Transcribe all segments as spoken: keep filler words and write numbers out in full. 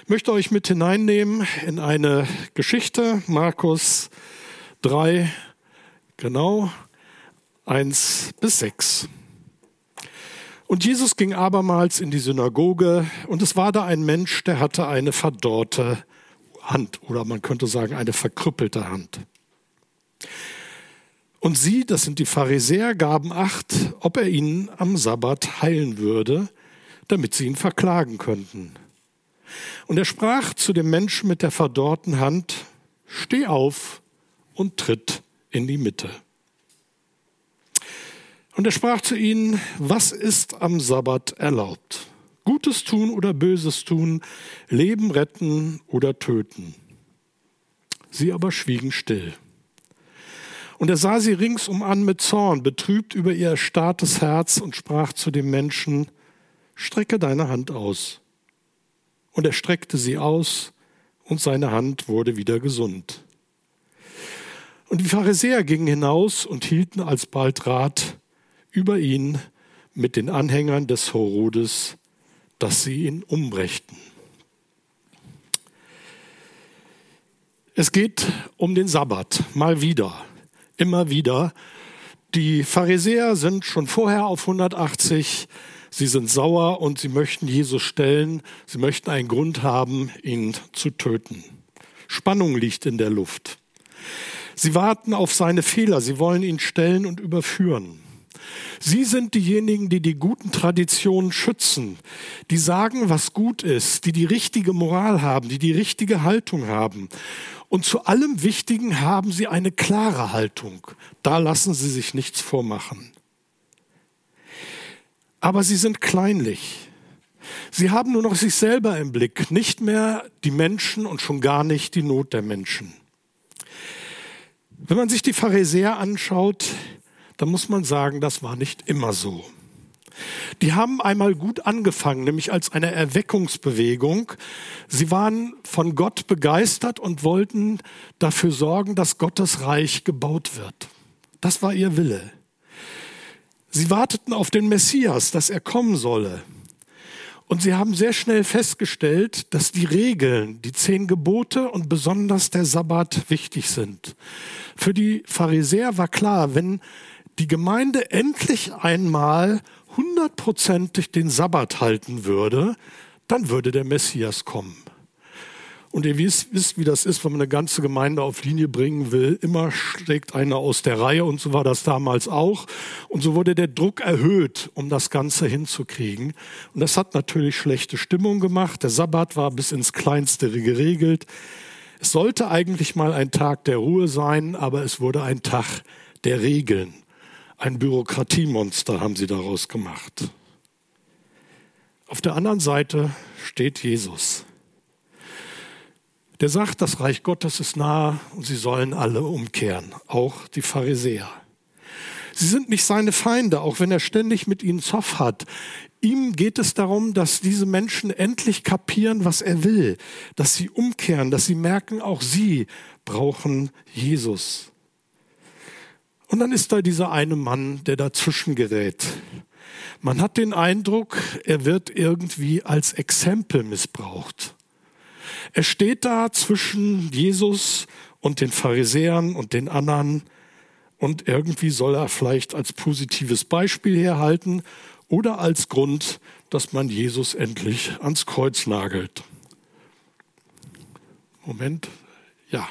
Ich möchte euch mit hineinnehmen in eine Geschichte, Markus drei, genau, eins bis sechs. Und Jesus ging abermals in die Synagoge, und es war da ein Mensch, der hatte eine verdorrte Hand, oder man könnte sagen eine verkrüppelte Hand. Und sie, das sind die Pharisäer, gaben Acht, ob er ihnen am Sabbat heilen würde, damit sie ihn verklagen könnten. Und er sprach zu dem Menschen mit der verdorrten Hand: Steh auf und tritt in die Mitte. Und er sprach zu ihnen: Was ist am Sabbat erlaubt? Gutes tun oder Böses tun, Leben retten oder töten? Sie aber schwiegen still. Und er sah sie ringsum an mit Zorn, betrübt über ihr erstarrtes Herz, und sprach zu dem Menschen: Strecke deine Hand aus. Und er streckte sie aus, und seine Hand wurde wieder gesund. Und die Pharisäer gingen hinaus und hielten alsbald Rat über ihn mit den Anhängern des Herodes, dass sie ihn umbrächten. Es geht um den Sabbat, mal wieder, immer wieder. Die Pharisäer sind schon vorher auf hundertachtzig. Sie sind sauer und sie möchten Jesus stellen. Sie möchten einen Grund haben, ihn zu töten. Spannung liegt in der Luft. Sie warten auf seine Fehler. Sie wollen ihn stellen und überführen. Sie sind diejenigen, die die guten Traditionen schützen, die sagen, was gut ist, die die richtige Moral haben, die die richtige Haltung haben. Und zu allem Wichtigen haben sie eine klare Haltung. Da lassen sie sich nichts vormachen. Aber sie sind kleinlich. Sie haben nur noch sich selber im Blick, nicht mehr die Menschen und schon gar nicht die Not der Menschen. Wenn man sich die Pharisäer anschaut, dann muss man sagen, das war nicht immer so. Die haben einmal gut angefangen, nämlich als eine Erweckungsbewegung. Sie waren von Gott begeistert und wollten dafür sorgen, dass Gottes Reich gebaut wird. Das war ihr Wille. Sie warteten auf den Messias, dass er kommen solle. Und sie haben sehr schnell festgestellt, dass die Regeln, die zehn Gebote und besonders der Sabbat wichtig sind. Für die Pharisäer war klar, wenn die Gemeinde endlich einmal hundertprozentig den Sabbat halten würde, dann würde der Messias kommen. Und ihr wisst, wisst, wie das ist, wenn man eine ganze Gemeinde auf Linie bringen will. Immer schlägt einer aus der Reihe, und so war das damals auch. Und so wurde der Druck erhöht, um das Ganze hinzukriegen. Und das hat natürlich schlechte Stimmung gemacht. Der Sabbat war bis ins Kleinste geregelt. Es sollte eigentlich mal ein Tag der Ruhe sein, aber es wurde ein Tag der Regeln. Ein Bürokratiemonster haben sie daraus gemacht. Auf der anderen Seite steht Jesus. Der sagt, das Reich Gottes ist nahe und sie sollen alle umkehren, auch die Pharisäer. Sie sind nicht seine Feinde, auch wenn er ständig mit ihnen Zoff hat. Ihm geht es darum, dass diese Menschen endlich kapieren, was er will, dass sie umkehren, dass sie merken, auch sie brauchen Jesus. Und dann ist da dieser eine Mann, der dazwischen gerät. Man hat den Eindruck, er wird irgendwie als Exempel missbraucht. Er steht da zwischen Jesus und den Pharisäern und den anderen, und irgendwie soll er vielleicht als positives Beispiel herhalten oder als Grund, dass man Jesus endlich ans Kreuz nagelt. Moment, ja.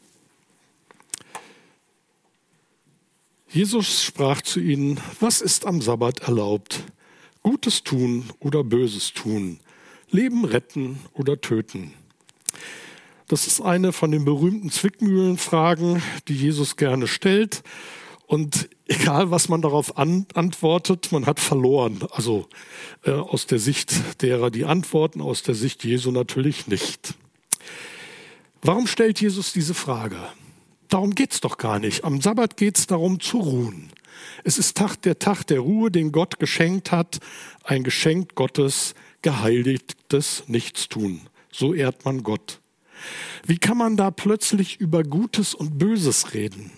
Jesus sprach zu ihnen: Was ist am Sabbat erlaubt? Gutes tun oder Böses tun? Leben retten oder töten? Das ist eine von den berühmten Zwickmühlenfragen, die Jesus gerne stellt. Und egal, was man darauf an, antwortet, man hat verloren. Also äh, aus der Sicht derer, die antworten, aus der Sicht Jesu natürlich nicht. Warum stellt Jesus diese Frage? Darum geht es doch gar nicht. Am Sabbat geht es darum, zu ruhen. Es ist Tag, der Tag der Ruhe, den Gott geschenkt hat. Ein Geschenk Gottes, geheiligtes Nichtstun. So ehrt man Gott. Wie kann man da plötzlich über Gutes und Böses reden?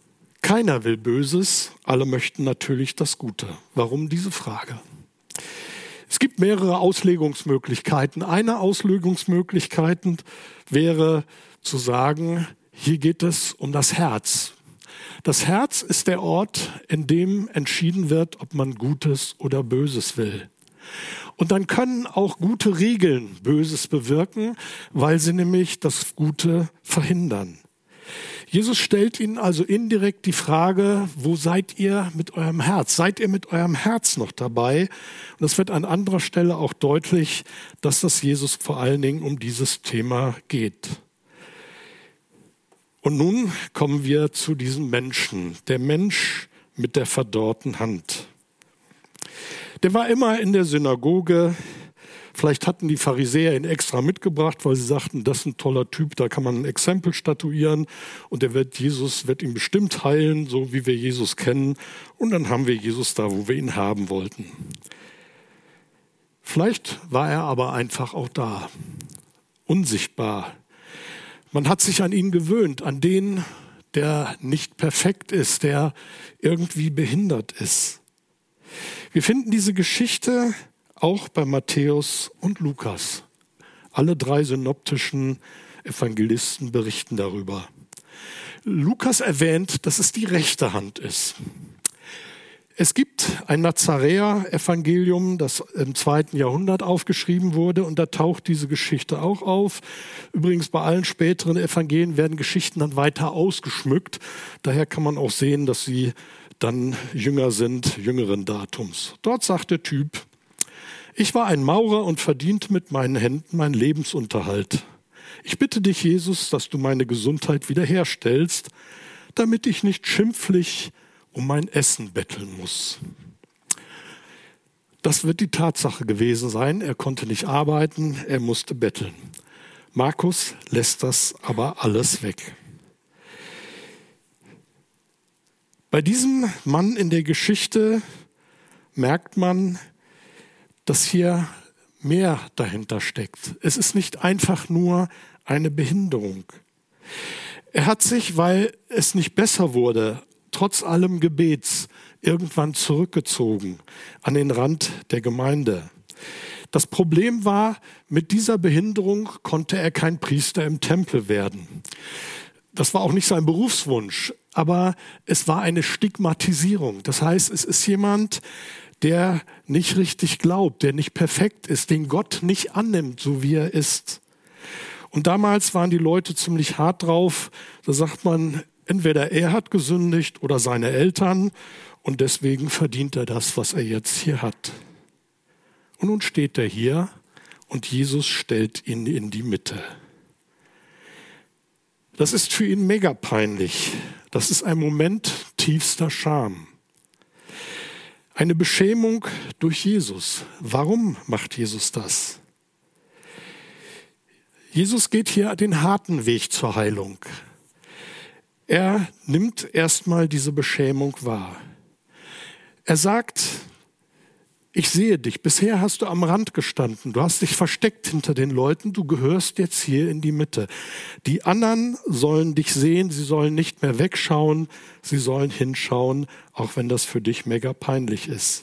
Keiner will Böses, alle möchten natürlich das Gute. Warum diese Frage? gibt mehrere Auslegungsmöglichkeiten. Eine Auslegungsmöglichkeit wäre zu sagen, hier geht es um das Herz. Das Herz ist der Ort, in dem entschieden wird, ob man Gutes oder Böses will. Und dann können auch gute Regeln Böses bewirken, weil sie nämlich das Gute verhindern. Jesus stellt ihnen also indirekt die Frage, wo seid ihr mit eurem Herz? Seid ihr mit eurem Herz noch dabei? Und es wird an anderer Stelle auch deutlich, dass das Jesus vor allen Dingen um dieses Thema geht. Und nun kommen wir zu diesem Menschen, der Mensch mit der verdorrten Hand. Der war immer in der Synagoge. Vielleicht hatten die Pharisäer ihn extra mitgebracht, weil sie sagten, das ist ein toller Typ, da kann man ein Exempel statuieren und der wird Jesus wird ihn bestimmt heilen, so wie wir Jesus kennen. Und dann haben wir Jesus da, wo wir ihn haben wollten. Vielleicht war er aber einfach auch da, unsichtbar. Man hat sich an ihn gewöhnt, an den, der nicht perfekt ist, der irgendwie behindert ist. Wir finden diese Geschichte auch bei Matthäus und Lukas. Alle drei synoptischen Evangelisten berichten darüber. Lukas erwähnt, dass es die rechte Hand ist. Es gibt ein Nazaräer-Evangelium, das im zweiten Jahrhundert aufgeschrieben wurde, und da taucht diese Geschichte auch auf. Übrigens bei allen späteren Evangelien werden Geschichten dann weiter ausgeschmückt. Daher kann man auch sehen, dass sie dann jünger sind, jüngeren Datums. Dort sagt der Typ: Ich war ein Maurer und verdiente mit meinen Händen meinen Lebensunterhalt. Ich bitte dich, Jesus, dass du meine Gesundheit wiederherstellst, damit ich nicht schimpflich um mein Essen betteln muss. Das wird die Tatsache gewesen sein. Er konnte nicht arbeiten, er musste betteln. Markus lässt das aber alles weg. Bei diesem Mann in der Geschichte merkt man, dass hier mehr dahinter steckt. Es ist nicht einfach nur eine Behinderung. Er hat sich, weil es nicht besser wurde, trotz allem Gebets irgendwann zurückgezogen an den Rand der Gemeinde. Das Problem war, mit dieser Behinderung konnte er kein Priester im Tempel werden. Das war auch nicht sein Berufswunsch, aber es war eine Stigmatisierung. Das heißt, es ist jemand, der nicht richtig glaubt, der nicht perfekt ist, den Gott nicht annimmt, so wie er ist. Und damals waren die Leute ziemlich hart drauf. Da sagt man, entweder er hat gesündigt oder seine Eltern und deswegen verdient er das, was er jetzt hier hat. Und nun steht er hier und Jesus stellt ihn in die Mitte. Das ist für ihn mega peinlich. Das ist ein Moment tiefster Scham. Eine Beschämung durch Jesus. Warum macht Jesus das? Jesus geht hier den harten Weg zur Heilung. Er nimmt erstmal diese Beschämung wahr. Er sagt, ich sehe dich, bisher hast du am Rand gestanden, du hast dich versteckt hinter den Leuten, du gehörst jetzt hier in die Mitte. Die anderen sollen dich sehen, sie sollen nicht mehr wegschauen, sie sollen hinschauen, auch wenn das für dich mega peinlich ist.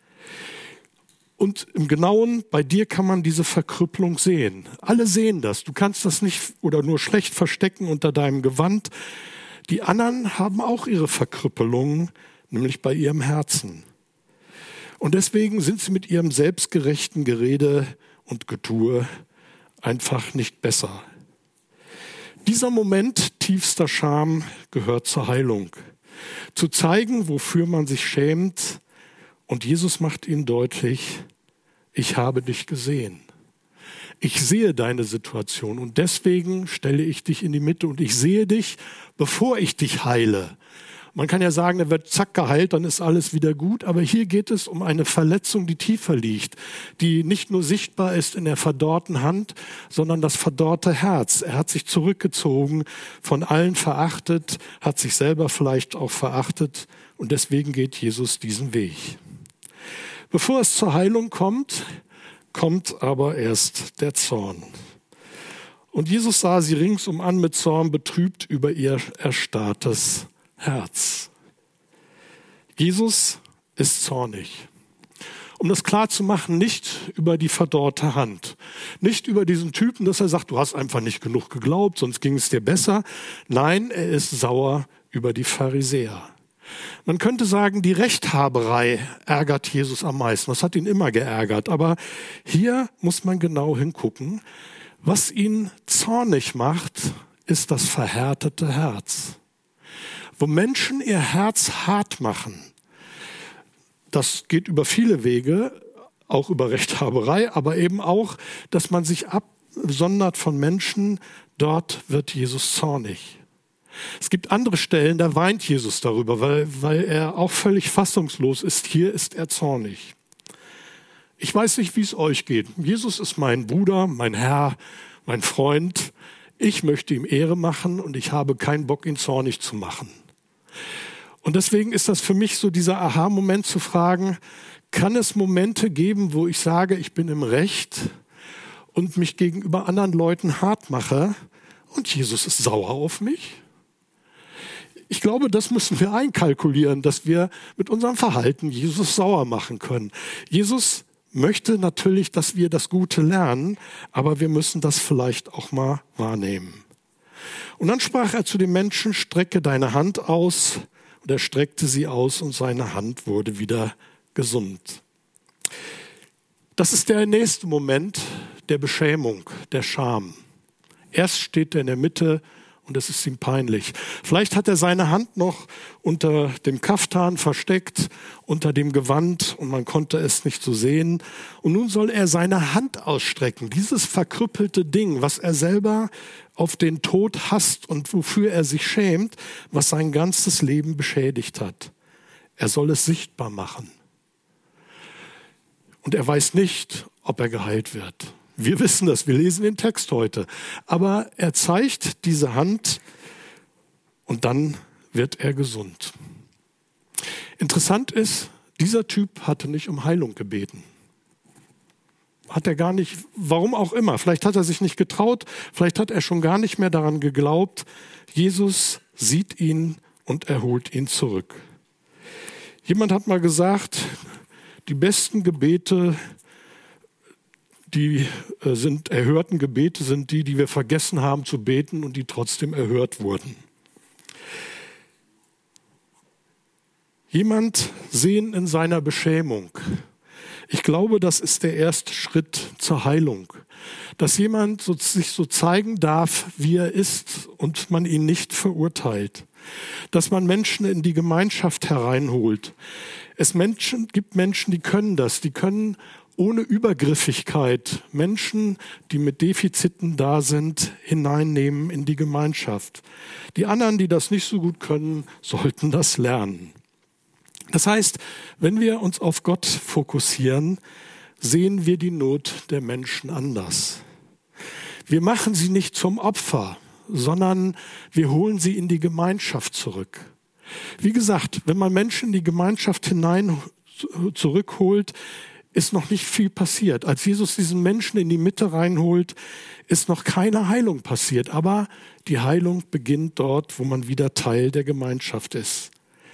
Und im Genauen, bei dir kann man diese Verkrüppelung sehen. Alle sehen das, du kannst das nicht oder nur schlecht verstecken unter deinem Gewand. Die anderen haben auch ihre Verkrüppelungen, nämlich bei ihrem Herzen. Und deswegen sind sie mit ihrem selbstgerechten Gerede und Getue einfach nicht besser. Dieser Moment tiefster Scham gehört zur Heilung. Zu zeigen, wofür man sich schämt. Und Jesus macht ihnen deutlich, ich habe dich gesehen. Ich sehe deine Situation und deswegen stelle ich dich in die Mitte und ich sehe dich, bevor ich dich heile. Man kann ja sagen, er wird zack geheilt, dann ist alles wieder gut. Aber hier geht es um eine Verletzung, die tiefer liegt, die nicht nur sichtbar ist in der verdorrten Hand, sondern das verdorrte Herz. Er hat sich zurückgezogen, von allen verachtet, hat sich selber vielleicht auch verachtet und deswegen geht Jesus diesen Weg. Bevor es zur Heilung kommt, kommt aber erst der Zorn. Und Jesus sah sie ringsum an mit Zorn betrübt über ihr erstarrtes Herz. Jesus ist zornig. um das klar zu machen, nicht über die verdorrte Hand. Nicht über diesen Typen, dass er sagt, du hast einfach nicht genug geglaubt, sonst ging es dir besser. Nein, er ist sauer über die Pharisäer. Man könnte sagen, die Rechthaberei ärgert Jesus am meisten. Das hat ihn immer geärgert. Aber hier muss man genau hingucken. Was ihn zornig macht, ist das verhärtete Herz. Wo Menschen ihr Herz hart machen, das geht über viele Wege, auch über Rechthaberei, aber eben auch, dass man sich absondert von Menschen, dort wird Jesus zornig. Es gibt andere Stellen, da weint Jesus darüber, weil, weil er auch völlig fassungslos ist. Hier ist er zornig. Ich weiß nicht, wie es euch geht. Jesus ist mein Bruder, mein Herr, mein Freund. Ich möchte ihm Ehre machen und ich habe keinen Bock, ihn zornig zu machen. Und deswegen ist das für mich so dieser Aha-Moment zu fragen, kann es Momente geben, wo ich sage, ich bin im Recht und mich gegenüber anderen Leuten hart mache und Jesus ist sauer auf mich? Ich glaube, das müssen wir einkalkulieren, dass wir mit unserem Verhalten Jesus sauer machen können. Jesus möchte natürlich, dass wir das Gute lernen, aber wir müssen das vielleicht auch mal wahrnehmen. Und dann sprach er zu den Menschen, strecke deine Hand aus. Und er streckte sie aus und seine Hand wurde wieder gesund. Das ist der nächste Moment der Beschämung, der Scham. Erst steht er in der Mitte und es ist ihm peinlich. Vielleicht hat er seine Hand noch unter dem Kaftan versteckt, unter dem Gewand und man konnte es nicht so sehen. Und nun soll er seine Hand ausstrecken, dieses verkrüppelte Ding, was er selber auf den Tod hasst und wofür er sich schämt, was sein ganzes Leben beschädigt hat. Er soll es sichtbar machen. Und er weiß nicht, ob er geheilt wird. Wir wissen das, wir lesen den Text heute. Aber er zeigt diese Hand und dann wird er gesund. Interessant ist, dieser Typ hatte nicht um Heilung gebeten. Hat er gar nicht, warum auch immer. Vielleicht hat er sich nicht getraut, vielleicht hat er schon gar nicht mehr daran geglaubt. Jesus sieht ihn und er holt ihn zurück. Jemand hat mal gesagt, die besten Gebete, die sind erhörten Gebete, sind die, die wir vergessen haben zu beten und die trotzdem erhört wurden. Jemand sehen in seiner Beschämung. Ich glaube, das ist der erste Schritt zur Heilung. Dass jemand so, sich so zeigen darf, wie er ist und man ihn nicht verurteilt. Dass man Menschen in die Gemeinschaft hereinholt. Es Menschen, gibt Menschen, die können das, die können ohne Übergriffigkeit Menschen, die mit Defiziten da sind, hineinnehmen in die Gemeinschaft. Die anderen, die das nicht so gut können, sollten das lernen. Das heißt, wenn wir uns auf Gott fokussieren, sehen wir die Not der Menschen anders. Wir machen sie nicht zum Opfer, sondern wir holen sie in die Gemeinschaft zurück. Wie gesagt, wenn man Menschen in die Gemeinschaft hinein zurückholt, ist noch nicht viel passiert. Als Jesus diesen Menschen in die Mitte reinholt, ist noch keine Heilung passiert. Aber die Heilung beginnt dort, wo man wieder Teil der Gemeinschaft ist.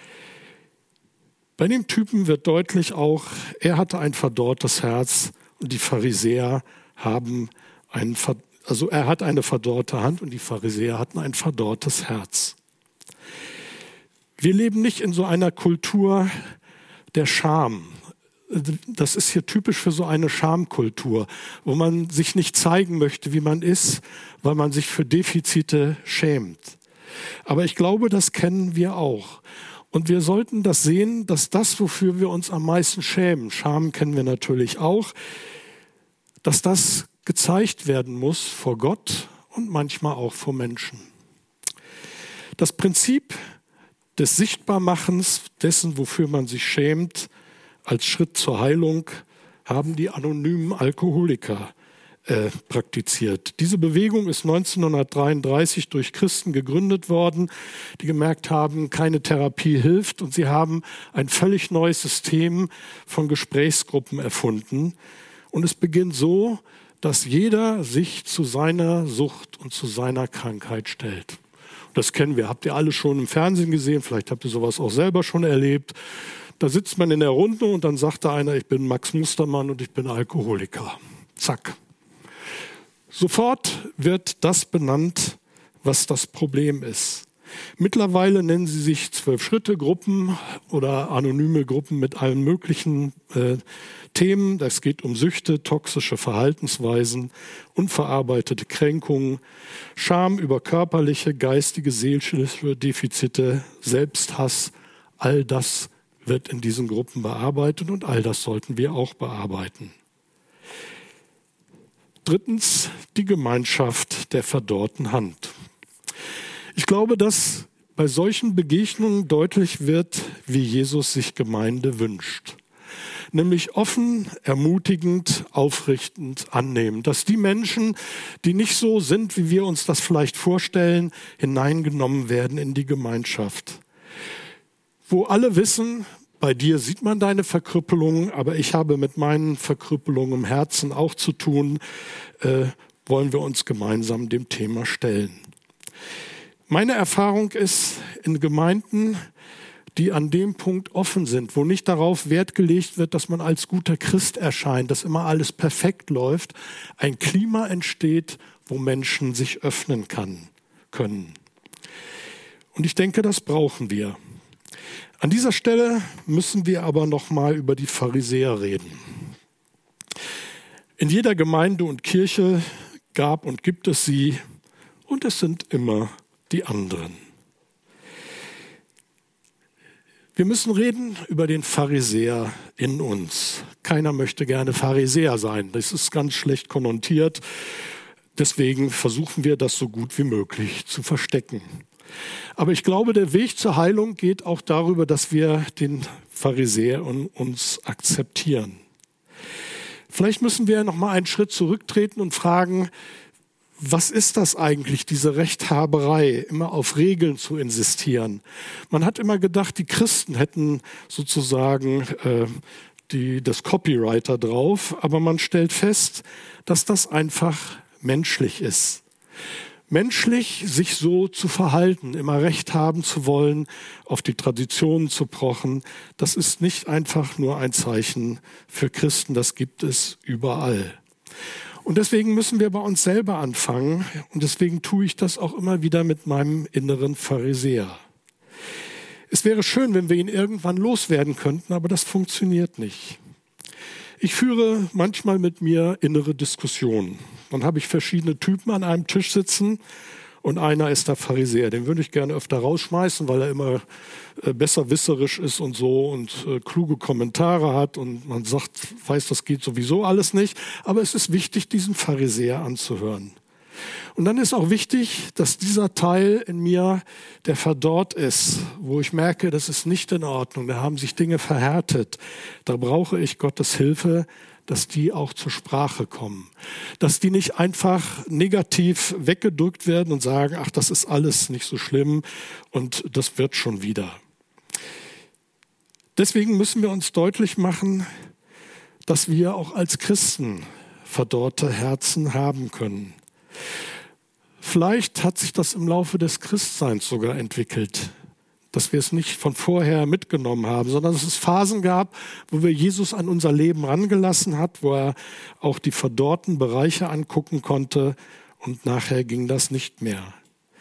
Bei dem Typen wird deutlich auch, er hatte ein verdorrtes Herz und die Pharisäer haben ein, also er hat eine verdorrte Hand und die Pharisäer hatten ein verdorrtes Herz. Wir leben nicht in so einer Kultur der Scham. Das ist hier typisch für so eine Schamkultur, wo man sich nicht zeigen möchte, wie man ist, weil man sich für Defizite schämt. Aber ich glaube, das kennen wir auch. Und wir sollten das sehen, dass das, wofür wir uns am meisten schämen, Scham kennen wir natürlich auch, dass das gezeigt werden muss vor Gott und manchmal auch vor Menschen. Das Prinzip des Sichtbarmachens dessen, wofür man sich schämt, als Schritt zur Heilung haben die anonymen Alkoholiker äh, praktiziert. Diese Bewegung ist neunzehnhundertdreiunddreißig durch Christen gegründet worden, die gemerkt haben, keine Therapie hilft und sie haben ein völlig neues System von Gesprächsgruppen erfunden. Und es beginnt so, dass jeder sich zu seiner Sucht und zu seiner Krankheit stellt. Das kennen wir, habt ihr alle schon im Fernsehen gesehen, vielleicht habt ihr sowas auch selber schon erlebt. Da sitzt man in der Runde und dann sagt da einer, ich bin Max Mustermann und ich bin Alkoholiker. Zack. Sofort wird das benannt, was das Problem ist. Mittlerweile nennen sie sich Zwölf-Schritte-Gruppen oder anonyme Gruppen mit allen möglichen äh, Themen. Es geht um Süchte, toxische Verhaltensweisen, unverarbeitete Kränkungen, Scham über körperliche, geistige, seelische Defizite, Selbsthass. All das wird in diesen Gruppen bearbeitet und all das sollten wir auch bearbeiten. Drittens, die Gemeinschaft der verdorrten Hand. Ich glaube, dass bei solchen Begegnungen deutlich wird, wie Jesus sich Gemeinde wünscht. Nämlich offen, ermutigend, aufrichtend, annehmend. Dass die Menschen, die nicht so sind, wie wir uns das vielleicht vorstellen, hineingenommen werden in die Gemeinschaft. Wo alle wissen, bei dir sieht man deine Verkrüppelungen, aber ich habe mit meinen Verkrüppelungen im Herzen auch zu tun, äh, wollen wir uns gemeinsam dem Thema stellen. Meine Erfahrung ist, in Gemeinden, die an dem Punkt offen sind, wo nicht darauf Wert gelegt wird, dass man als guter Christ erscheint, dass immer alles perfekt läuft, ein Klima entsteht, wo Menschen sich öffnen kann, können. Und ich denke, das brauchen wir. An dieser Stelle müssen wir aber noch mal über die Pharisäer reden. In jeder Gemeinde und Kirche gab und gibt es sie, und es sind immer die anderen. Wir müssen reden über den Pharisäer in uns. Keiner möchte gerne Pharisäer sein. Das ist ganz schlecht konnotiert. Deswegen versuchen wir, das so gut wie möglich zu verstecken. Aber ich glaube, der Weg zur Heilung geht auch darüber, dass wir den Pharisäer in uns akzeptieren. Vielleicht müssen wir noch mal einen Schritt zurücktreten und fragen, was ist das eigentlich, diese Rechthaberei, immer auf Regeln zu insistieren? Man hat immer gedacht, die Christen hätten sozusagen äh, die, das Copyright da drauf, aber man stellt fest, dass das einfach menschlich ist. Menschlich, sich so zu verhalten, immer Recht haben zu wollen, auf die Traditionen zu pochen, das ist nicht einfach nur ein Zeichen für Christen, das gibt es überall. Und deswegen müssen wir bei uns selber anfangen und deswegen tue ich das auch immer wieder mit meinem inneren Pharisäer. Es wäre schön, wenn wir ihn irgendwann loswerden könnten, aber das funktioniert nicht. Ich führe manchmal mit mir innere Diskussionen. Dann habe ich verschiedene Typen an einem Tisch sitzen und einer ist der Pharisäer. Den würde ich gerne öfter rausschmeißen, weil er immer äh, besserwisserisch ist und so und äh, kluge Kommentare hat und man sagt, weiß, das geht sowieso alles nicht. Aber es ist wichtig, diesen Pharisäer anzuhören. Und dann ist auch wichtig, dass dieser Teil in mir, der verdorrt ist, wo ich merke, das ist nicht in Ordnung, da haben sich Dinge verhärtet, da brauche ich Gottes Hilfe, dass die auch zur Sprache kommen. Dass die nicht einfach negativ weggedrückt werden und sagen, ach, das ist alles nicht so schlimm und das wird schon wieder. Deswegen müssen wir uns deutlich machen, dass wir auch als Christen verdorrte Herzen haben können. Vielleicht hat sich das im Laufe des Christseins sogar entwickelt, dass wir es nicht von vorher mitgenommen haben, sondern dass es Phasen gab, wo wir Jesus an unser Leben rangelassen hat, wo er auch die verdorrten Bereiche angucken konnte und nachher ging das nicht mehr.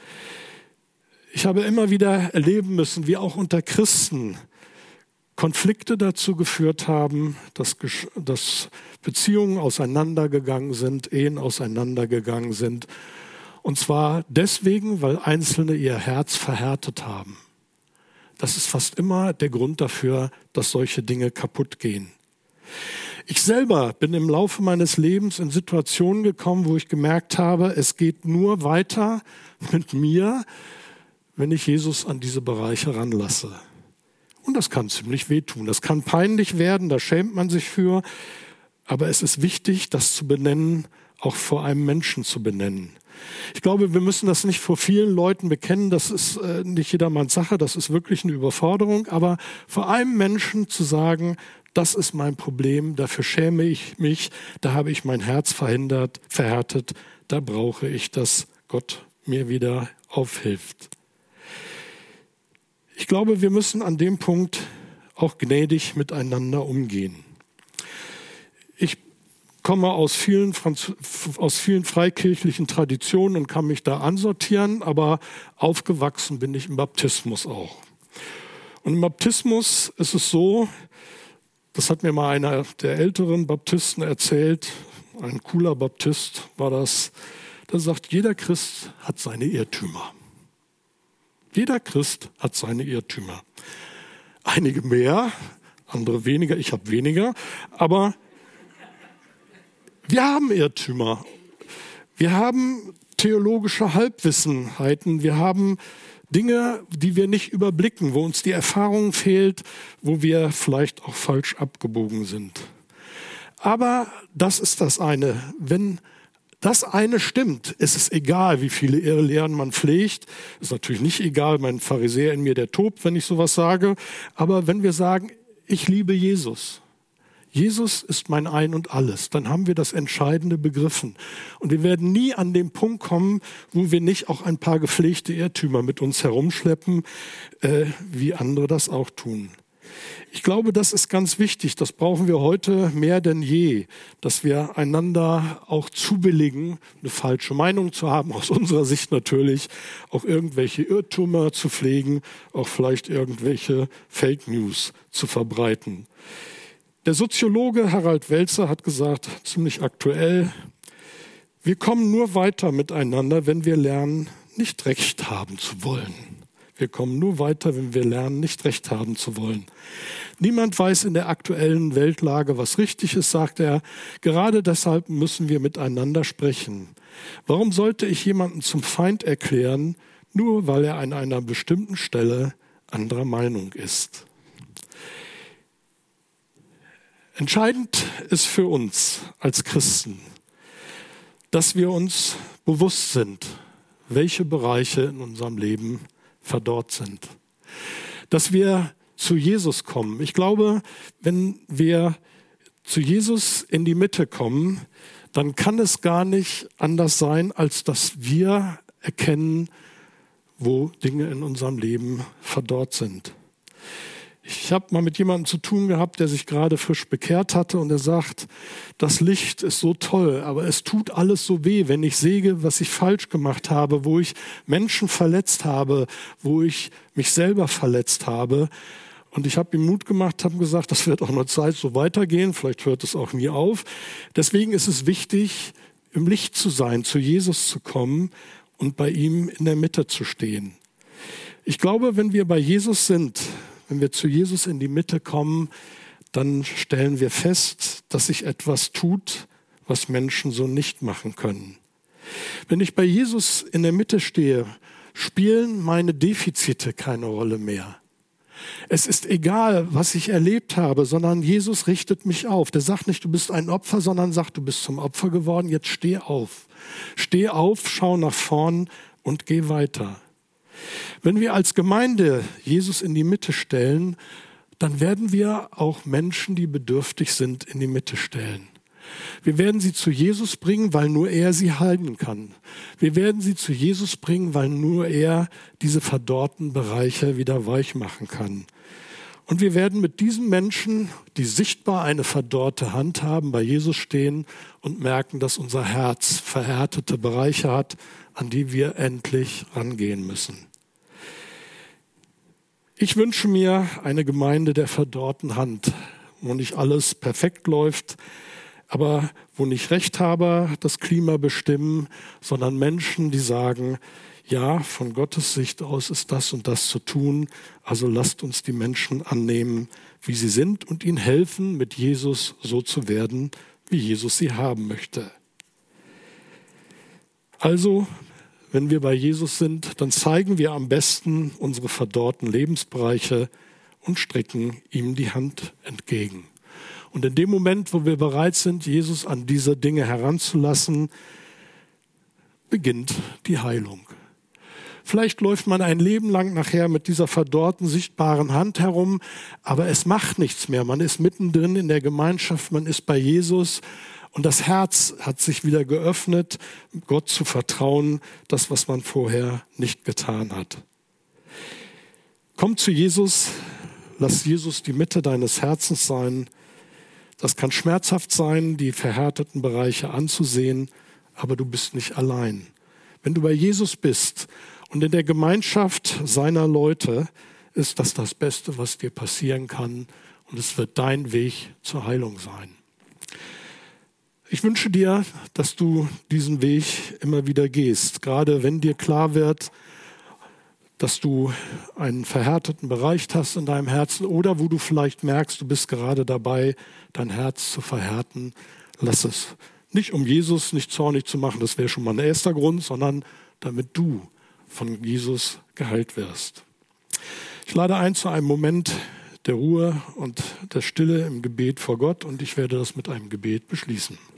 Ich habe immer wieder erleben müssen, wie auch unter Christen Konflikte dazu geführt haben, dass, dass Beziehungen auseinandergegangen sind, Ehen auseinandergegangen sind. Und zwar deswegen, weil Einzelne ihr Herz verhärtet haben. Das ist fast immer der Grund dafür, dass solche Dinge kaputt gehen. Ich selber bin im Laufe meines Lebens in Situationen gekommen, wo ich gemerkt habe, es geht nur weiter mit mir, wenn ich Jesus an diese Bereiche ranlasse. Und das kann ziemlich wehtun. Das kann peinlich werden, da schämt man sich für. Aber es ist wichtig, das zu benennen, auch vor einem Menschen zu benennen. Ich glaube, wir müssen das nicht vor vielen Leuten bekennen. Das ist äh, nicht jedermanns Sache. Das ist wirklich eine Überforderung. Aber vor einem Menschen zu sagen, das ist mein Problem, dafür schäme ich mich, da habe ich mein Herz verhindert, verhärtet, da brauche ich, dass Gott mir wieder aufhilft. Ich glaube, wir müssen an dem Punkt auch gnädig miteinander umgehen. Ich komme aus vielen, Franz- aus vielen freikirchlichen Traditionen und kann mich da ansortieren, aber aufgewachsen bin ich im Baptismus auch. Und im Baptismus ist es so, das hat mir mal einer der älteren Baptisten erzählt, ein cooler Baptist war das, der sagt, jeder Christ hat seine Irrtümer. Jeder Christ hat seine Irrtümer. Einige mehr, andere weniger, ich habe weniger, aber wir haben Irrtümer. Wir haben theologische Halbwissenheiten. Wir haben Dinge, die wir nicht überblicken, wo uns die Erfahrung fehlt, wo wir vielleicht auch falsch abgebogen sind. Aber das ist das eine. Wenn das eine stimmt, ist es egal, wie viele Irrlehren man pflegt. Ist natürlich nicht egal, mein Pharisäer in mir, der tobt, wenn ich sowas sage. Aber wenn wir sagen, ich liebe Jesus, Jesus ist mein Ein und Alles, dann haben wir das Entscheidende begriffen. Und wir werden nie an den Punkt kommen, wo wir nicht auch ein paar gepflegte Irrtümer mit uns herumschleppen, äh, wie andere das auch tun. Ich glaube, das ist ganz wichtig. Das brauchen wir heute mehr denn je, dass wir einander auch zubilligen, eine falsche Meinung zu haben, aus unserer Sicht natürlich, auch irgendwelche Irrtümer zu pflegen, auch vielleicht irgendwelche Fake News zu verbreiten. Der Soziologe Harald Welzer hat gesagt, ziemlich aktuell, wir kommen nur weiter miteinander, wenn wir lernen, nicht Recht haben zu wollen. Wir kommen nur weiter, wenn wir lernen, nicht Recht haben zu wollen. Niemand weiß in der aktuellen Weltlage, was richtig ist, sagt er. Gerade deshalb müssen wir miteinander sprechen. Warum sollte ich jemanden zum Feind erklären, nur weil er an einer bestimmten Stelle anderer Meinung ist? Entscheidend ist für uns als Christen, dass wir uns bewusst sind, welche Bereiche in unserem Leben verdorrt sind. Dass wir zu Jesus kommen. Ich glaube, wenn wir zu Jesus in die Mitte kommen, dann kann es gar nicht anders sein, als dass wir erkennen, wo Dinge in unserem Leben verdorrt sind. Ich habe mal mit jemandem zu tun gehabt, der sich gerade frisch bekehrt hatte und er sagt, das Licht ist so toll, aber es tut alles so weh, wenn ich sehe, was ich falsch gemacht habe, wo ich Menschen verletzt habe, wo ich mich selber verletzt habe. Und ich habe ihm Mut gemacht, habe gesagt, das wird auch eine Zeit so weitergehen, vielleicht hört es auch nie auf. Deswegen ist es wichtig, im Licht zu sein, zu Jesus zu kommen und bei ihm in der Mitte zu stehen. Ich glaube, wenn wir bei Jesus sind, wenn wir zu Jesus in die Mitte kommen, dann stellen wir fest, dass sich etwas tut, was Menschen so nicht machen können. Wenn ich bei Jesus in der Mitte stehe, spielen meine Defizite keine Rolle mehr. Es ist egal, was ich erlebt habe, sondern Jesus richtet mich auf. Der sagt nicht, du bist ein Opfer, sondern sagt, du bist zum Opfer geworden, jetzt steh auf. Steh auf, schau nach vorn und geh weiter. Wenn wir als Gemeinde Jesus in die Mitte stellen, dann werden wir auch Menschen, die bedürftig sind, in die Mitte stellen. Wir werden sie zu Jesus bringen, weil nur er sie heilen kann. Wir werden sie zu Jesus bringen, weil nur er diese verdorrten Bereiche wieder weich machen kann. Und wir werden mit diesen Menschen, die sichtbar eine verdorrte Hand haben, bei Jesus stehen und merken, dass unser Herz verhärtete Bereiche hat, an die wir endlich rangehen müssen. Ich wünsche mir eine Gemeinde der verdorrten Hand, wo nicht alles perfekt läuft, aber wo nicht Rechthaber das Klima bestimmen, sondern Menschen, die sagen, ja, von Gottes Sicht aus ist das und das zu tun, also lasst uns die Menschen annehmen, wie sie sind und ihnen helfen, mit Jesus so zu werden, wie Jesus sie haben möchte. Also, wenn wir bei Jesus sind, dann zeigen wir am besten unsere verdorrten Lebensbereiche und strecken ihm die Hand entgegen. Und in dem Moment, wo wir bereit sind, Jesus an diese Dinge heranzulassen, beginnt die Heilung. Vielleicht läuft man ein Leben lang nachher mit dieser verdorrten, sichtbaren Hand herum, aber es macht nichts mehr. Man ist mittendrin in der Gemeinschaft, man ist bei Jesus und das Herz hat sich wieder geöffnet, Gott zu vertrauen, das, was man vorher nicht getan hat. Kommt zu Jesus, Lass Jesus die Mitte deines Herzens sein. Das kann schmerzhaft sein, die verhärteten Bereiche anzusehen, aber du bist nicht allein. Wenn du bei Jesus bist und in der Gemeinschaft seiner Leute, ist das das Beste, was dir passieren kann. Und es wird dein Weg zur Heilung sein. Ich wünsche dir, dass du diesen Weg immer wieder gehst. Gerade wenn dir klar wird, dass du einen verhärteten Bereich hast in deinem Herzen oder wo du vielleicht merkst, du bist gerade dabei, dein Herz zu verhärten. Lass es. Nicht um Jesus nicht zornig zu machen, das wäre schon mal ein erster Grund, sondern damit du von Jesus geheilt wirst. Ich lade ein zu einem Moment der Ruhe und der Stille im Gebet vor Gott und ich werde das mit einem Gebet beschließen.